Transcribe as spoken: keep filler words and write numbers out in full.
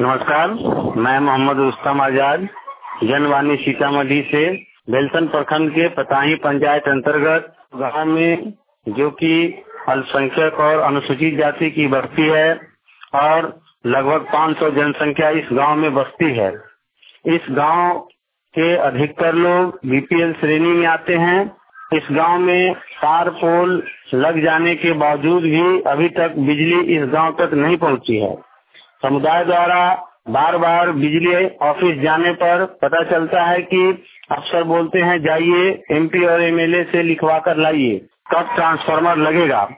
नमस्कार, मैं मोहम्मद रुस्तम आजाद जनवाणी सीतामढ़ी से बेलसन प्रखंड के पताही पंचायत अंतर्गत गांव में जो कि अल्पसंख्यक और अनुसूचित जाति की बस्ती है और लगभग पाँच सौ जनसंख्या इस गांव में बसती है। इस गांव के अधिकतर लोग बीपीएल श्रेणी में आते हैं। इस गांव में तार पोल लग जाने के बावजूद भी अभी तक बिजली इस गांव तक नहीं पहुंची है। समुदाय द्वारा बार बार बिजली ऑफिस जाने पर पता चलता है कि अफसर बोलते हैं जाइए एमपी और एमएलए से लिखवा कर लाइए, कब ट्रांसफार्मर लगेगा।